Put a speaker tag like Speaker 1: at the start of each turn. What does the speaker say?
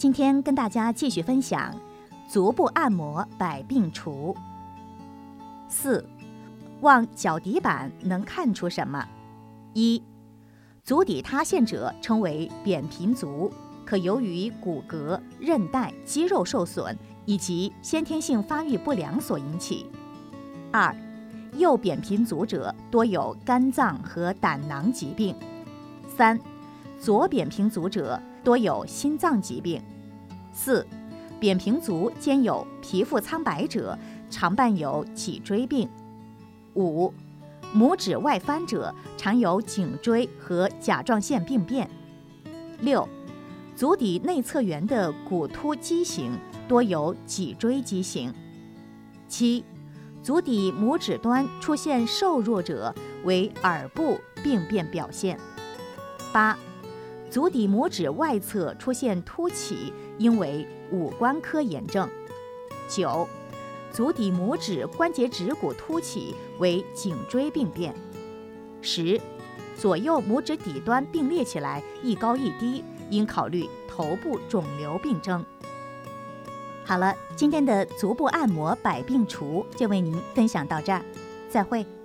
Speaker 1: 今天跟大家继续分享足部按摩百病除。4. 望脚底板能看出什么？一、足底塌陷者称为扁平足，可由于骨骼、韧带、肌肉受损以及先天性发育不良所引起。2. 右扁平足者多有肝脏和胆囊疾病。3. 左扁平足者多有心脏疾病。4. 扁平足兼有皮肤苍白者常伴有脊椎病。5. 拇指外翻者常有颈椎和甲状腺病变。6. 足底内侧缘的骨突畸形多有脊椎畸形。7. 足底拇指端出现瘦弱者为耳部病变表现。8. 足底拇指外侧出现凸起，应为五官科炎症。9. 足底拇指关节指骨凸起为颈椎病变。10. 左右拇指底端并列起来一高一低，应考虑头部肿瘤病症。好了，今天的足部按摩百病除就为您分享到这儿，再会。